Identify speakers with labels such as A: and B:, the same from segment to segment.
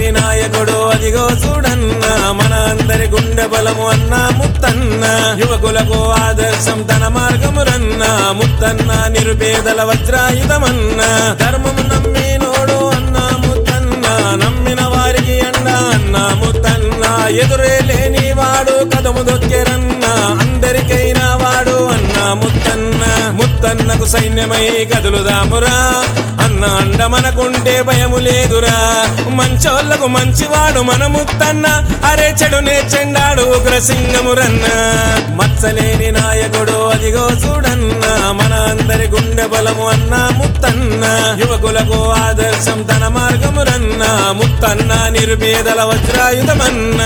A: మచ్చలేని నాయకుడు అదిగో చూడన్న మన అందరి గుండె బలము అన్న ముత్తన్న యువకులకు ఆదర్శం తన మార్గమురన్న ముత్తన్న నిరుపేదల వజ్రాయుధమన్న ధర్మము నమ్మినోడు అన్న ముత్తన్న నమ్మిన వారికి అండ అన్న ముత్తన్న ఎదురే లేని వాడు కదము దొక్కెరన్న అందరికైనా వాడు అన్న ముత్తన్న ముత్తన్నకు సైన్యమై కదులుదామురా అన్న అండ మనకుంటే భయము లేదురా మంచోళ్లకు మంచివాడు మన ముత్తన్న అరే చెడునే చెండాడు ఉగ్రసింగమురన్న మచ్చలేని నాయకుడు అదిగో చూడన్న మన అందరి గుండె బలము అన్న ముత్తన్న యువకులకు ఆదర్శం తన మార్గమురన్న ముత్తన్న నిరుపేదల వజ్రాయుధమన్న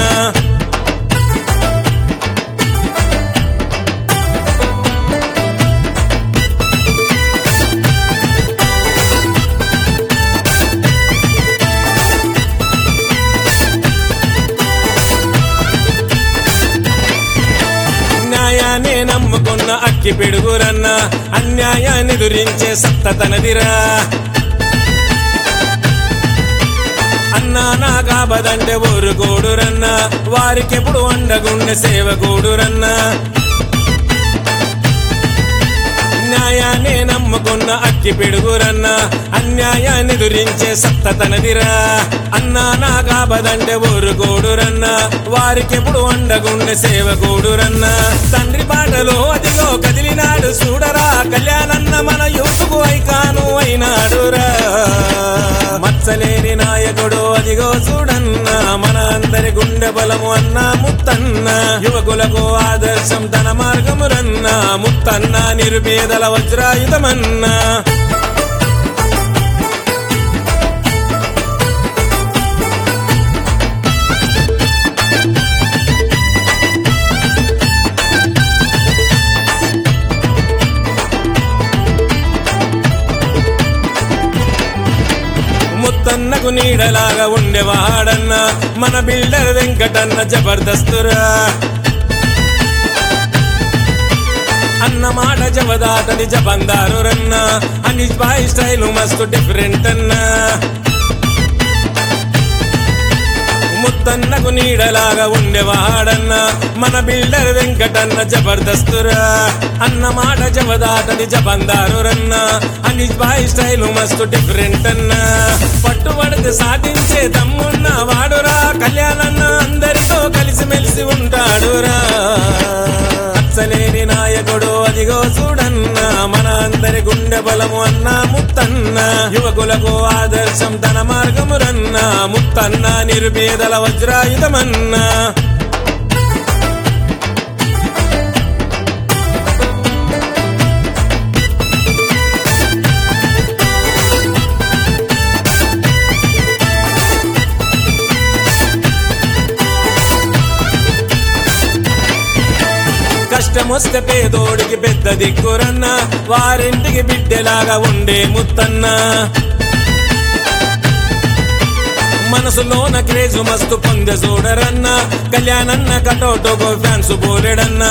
A: న్యాయాన్ని నమ్ముకున్న అక్కి పిడుగురన్న అన్యాయాన్ని దురించే సత్త తనదిరా అన్నా నా కాబదంటే ఊరుకోడురన్న వారికెప్పుడు అండగుండె సేవకూడురన్న న్యాయాన్ని నమ్ముకున్న అక్కి పిడుగురన్న అన్యాయాన్ని దురించే సత్త తనదిరా అన్నా నా కాబదంటే ఊరుకోడురన్న వారికెప్పుడు అండగుండె సేవకూడురన్న తండ్రి పాటలో అదిగో కదిలినాడు చూడరా కళ్యాణన్న మన యూతుకు ఐకాను అయినాడురా మచ్చలేని నాయకుడు అదిగో చూడన్న మన అందరి గుండె బలము అన్న ముత్తన్న యువకులకు ఆదర్శం తన మార్గమురన్న ముత్తన్న నిరుపేదల వజ్రాయుధమన్న ముత్తన్నకు నీడలాగా ఉండేవాడన్న మన బిల్డర్ వెంకటన్న జబర్దస్తురా అన్న మాట జవదాటది జబందారురన్న అని బాయ్ స్టైల్ మస్తు డిఫరెంట్ అన్న ముత్తన్నకు నీడలాగా ఉండేవాడన్న మన బిల్డర్ వెంకటన్న జబర్దస్తురా అన్న మాట జవదాటది జబందారురన్న అని బాయ్ స్టైల్ మస్తు డిఫరెంట్ అన్న పట్టుబడితే సాధించే దమ్మున్న వాడురా కళ్యాణన్న అందరితో కలిసిమెలిసి ఉంటాడురా మచ్చలేని నాయకుడు అదిగో చూడన్న మన అందరి గుండె బలము అన్న ముత్తన్న యువకులకు ఆదర్శం తన మార్గమురన్న ముత్తన్న నిరుపేదల వజ్రాయుధమన్న కష్టమొస్తే పేదోడికి పెద్ద దిక్కురన్న వారింటికి బిడ్డెలాగా ఉండే ముత్తన్న మనసులోన క్రేజు మస్తు పొందే చూడరన్న కళ్యాణన్న కటోటోగో ఫ్యాన్స్ బోలెడన్న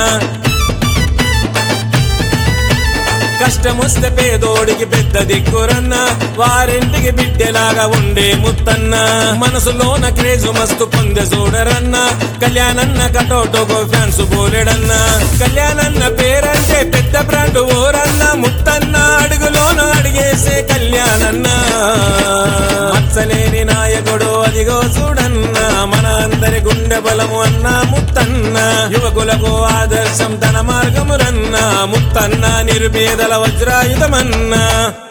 A: కష్టమొస్తే పేదోడికి పెద్ద దిక్కురన్న వారింటికి బిడ్డెలాగా ఉండే ముత్తన్న మనసులోన క్రేజు మస్తు పొందే చూడరన్న కళ్యాణన్న కటోటోగో ఫ్యాన్స్ బోలెడన్న కళ్యాణన్న పేరంటే పెద్ద బ్రాండ్ ఓరన్న ముత్తన్న అడుగులోన అడిగేసే కళ్యాణన్న మచ్చలేని నాయకుడు అదిగో చూడన్న మన అందరి గుండె బలము అన్న ముత్తన్న యువకులకు ఆదర్శం తన మార్గమురన్న ముత్తన్న నిరుపేదల వజ్రాయుధమన్న